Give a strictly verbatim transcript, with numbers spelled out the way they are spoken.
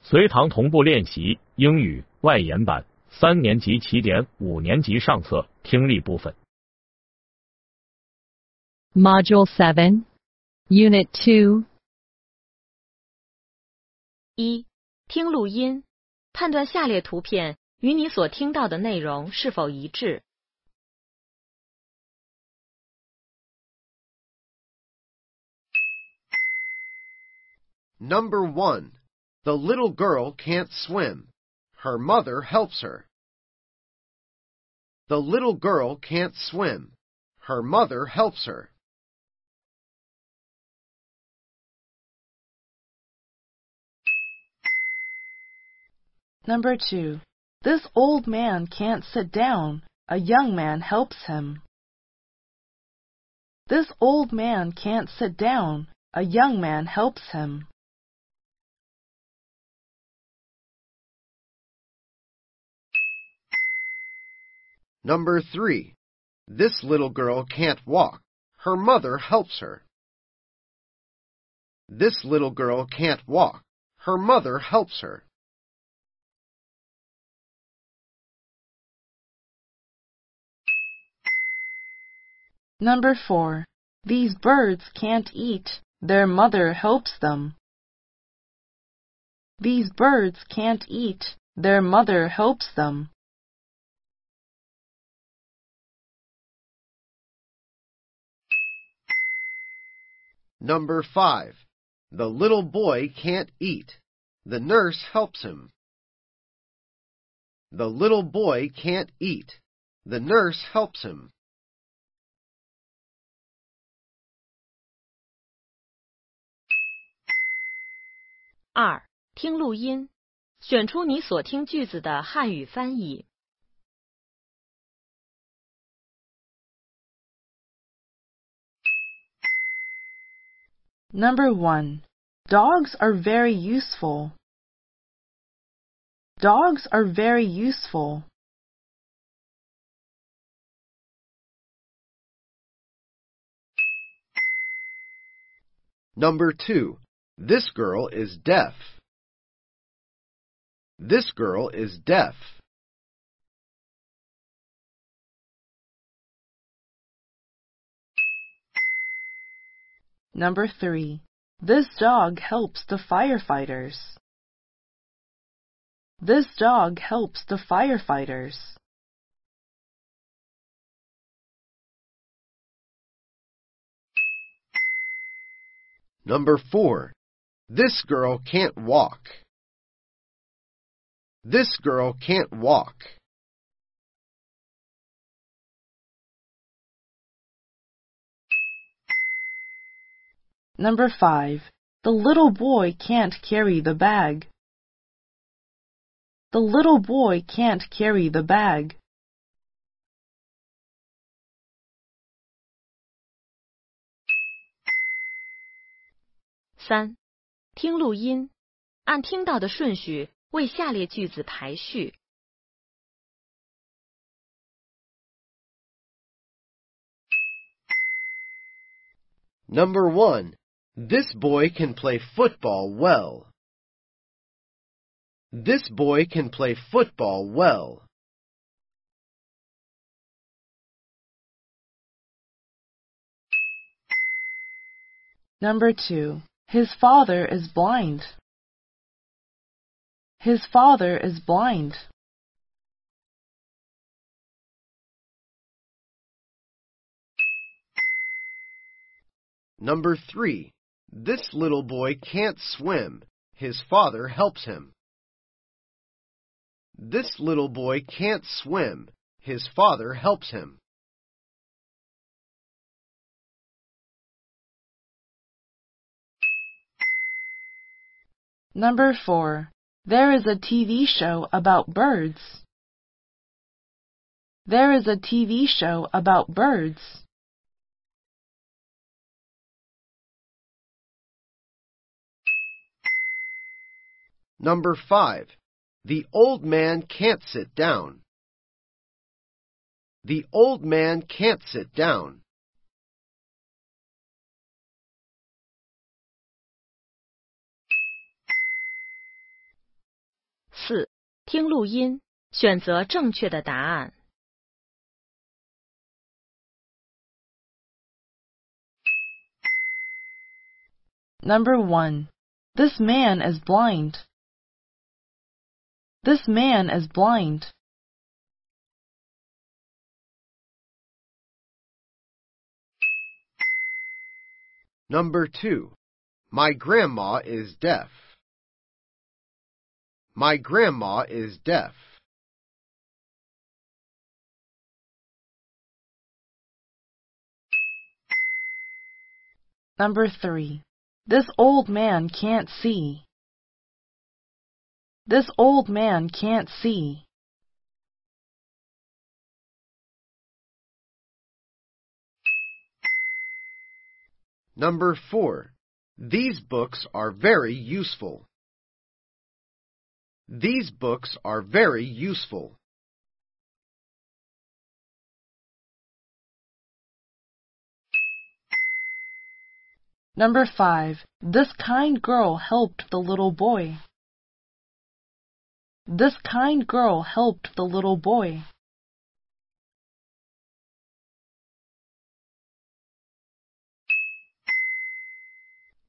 随堂同步练习英语外延版三年级起点五年级上册听力部分。 Module seven, Unit two. 一、听录音，判断下列图片与你所听到的内容是否一致。 Number one. The little girl can't swim. Her mother helps her. The little girl can't swim. Her mother helps her. Number two. This old man can't sit down. A young man helps him. This old man can't sit down. A young man helps him. Number three. This little girl can't walk. Her mother helps her. This little girl can't walk. Her mother helps her. Number four. These birds can't eat. Their mother helps them. These birds can't eat. Their mother helps them. Number five. The little boy can't eat. The nurse helps him. The little boy can't eat. The nurse helps him. 二、听录音，选出你所听句子的汉语翻译。 Number one. Dogs are very useful. Dogs are very useful. Number two. This girl is deaf. This girl is deaf. Number three. This dog helps the firefighters. This dog helps the firefighters. Number four. This girl can't walk. This girl can't walk. Number five. The little boy can't carry the bag. The little boy can't carry the bag. 三、听录音，按听到的顺序为下列句子排序。 Number one. This boy can play football well. This boy can play football well. Number two. His father is blind. His father is blind. Number three. This little boy can't swim. His father helps him. This little boy can't swim. His father helps him. Number four. There is a T V show about birds. There is a T V show about birds. Number five. The old man can't sit down. The old man can't sit down. 听录音，选择正确的答案。 Number one. This man is blind. This man is blind. Number two. My grandma is deaf. My grandma is deaf. Number three. This old man can't see. This old man can't see. Number four. These books are very useful. These books are very useful. Number five. This kind girl helped the little boy. This kind girl helped the little boy.